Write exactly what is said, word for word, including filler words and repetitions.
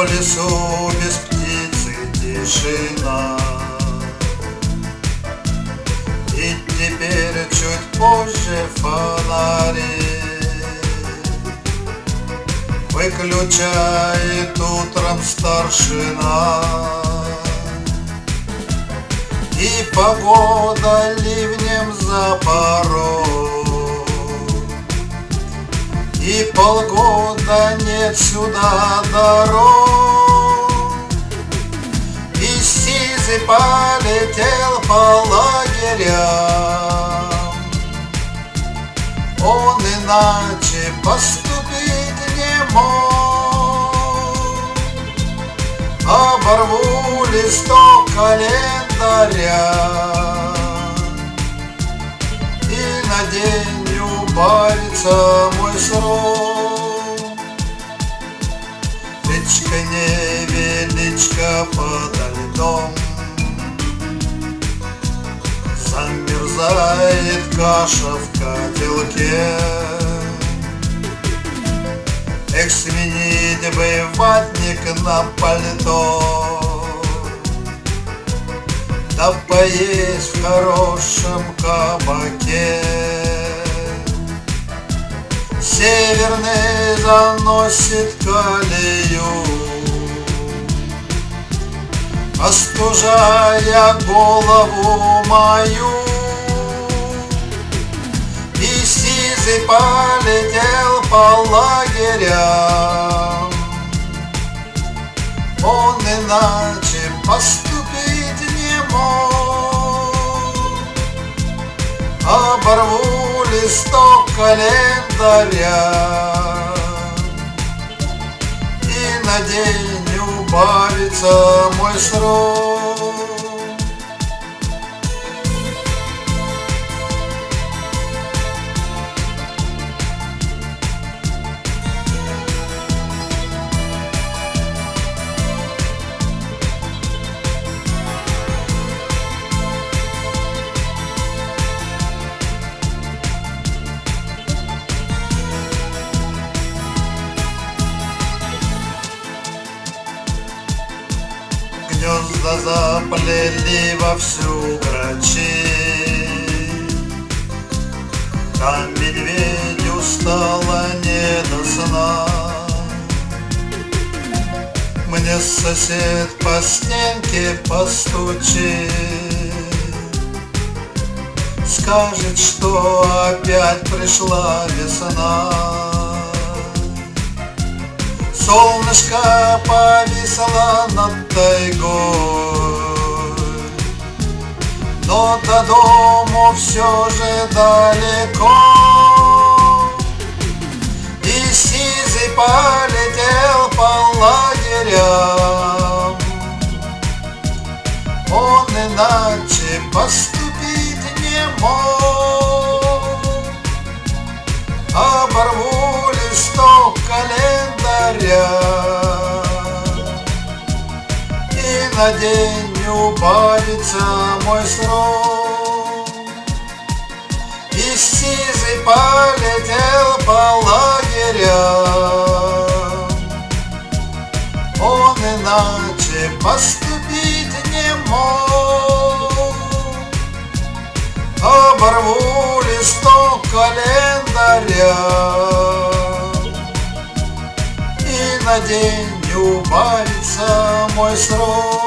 В лесу без птицы тишина, и теперь чуть позже фонари выключает утром старшина. И погода ливнем за порог, и полгода нет сюда дорог. И сизый полетел по лагерям, он иначе поступить не мог. Оборву листок календаря, и на день убавится мой срок. Речка невеличка подо льдом, замерзает каша в котелке. Эх, сменить бы ватник на пальто, да поесть в хорошем кабаке. Северный заносит колею, остужая голову мою. И сизый полетел по лагерям, он иначе поступить не мог. Оборву листок календаря, и на день убавится мой срок. Гнезда заплели вовсю грачи, там медведю стало не до сна. Мне сосед по стенке постучит, скажет, что опять пришла весна. Солнышко повисло над тайгой, но до дому все же далеко. И сизый полетел по лагерям, он иначе поступить не мог. Оборву листок календаря, и на день убавится мой срок. И сизый полетел по лагерям, он иначе поступить не мог. Оборву листок календаря, и на день убавится мой срок.